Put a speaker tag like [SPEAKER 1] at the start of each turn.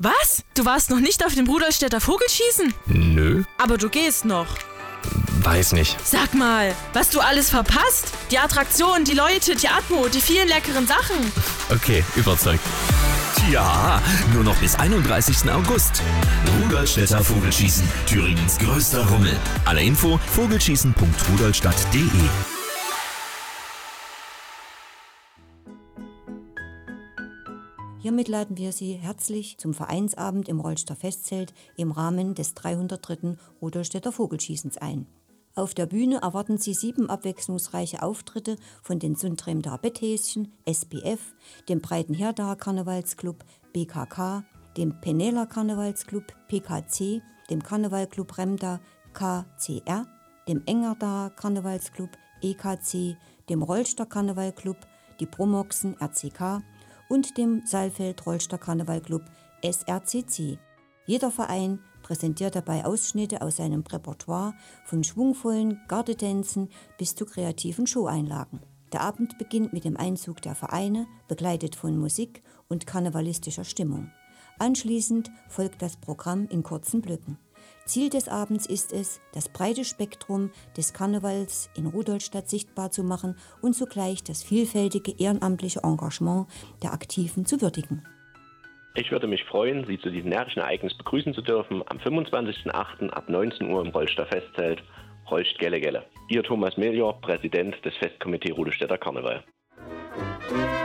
[SPEAKER 1] Was? Du warst noch nicht auf dem Rudolstädter Vogelschießen?
[SPEAKER 2] Nö,
[SPEAKER 1] Aber du gehst noch.
[SPEAKER 2] weiß nicht.
[SPEAKER 1] Sag mal, was du alles verpasst? Die Attraktionen, die Leute, die Atmo, die vielen leckeren Sachen.
[SPEAKER 2] Okay, überzeugt.
[SPEAKER 3] Ja, nur noch bis 31. August. Rudolstädter Vogelschießen, Thüringens größter Rummel. Alle Info: vogelschießen.rudolstadt.de.
[SPEAKER 4] Hiermit laden wir Sie herzlich zum Vereinsabend im Rolster Festzelt im Rahmen des 303. Rudolstädter Vogelschießens ein. Auf der Bühne erwarten Sie 7 abwechslungsreiche Auftritte von den Sundtremder Betthäschen, SBF, dem Breitenherdaer Karnevalsclub, BKK, dem Penela Karnevalsclub, PKC, dem Karnevalclub Remda, KCR, dem Engerdaer Karnevalsclub, EKC, dem Rolster Karnevalclub, die Brumoxen, RCK, und dem Saalfeld-Rolster Karnevalclub, SRCC. Jeder Verein präsentiert dabei Ausschnitte aus seinem Repertoire von schwungvollen Gardetänzen bis zu kreativen Showeinlagen. Der Abend beginnt mit dem Einzug der Vereine, begleitet von Musik und karnevalistischer Stimmung. Anschließend folgt das Programm in kurzen Blöcken. Ziel des Abends ist es, das breite Spektrum des Karnevals in Rudolstadt sichtbar zu machen und zugleich das vielfältige ehrenamtliche Engagement der Aktiven zu würdigen.
[SPEAKER 5] Ich würde mich freuen, Sie zu diesem närrischen Ereignis begrüßen zu dürfen am 25.08. ab 19 Uhr im Rolster Festzelt, Rolst Gelle Gelle. Ihr Thomas Melior, Präsident des Festkomitee Rudolstädter Karneval.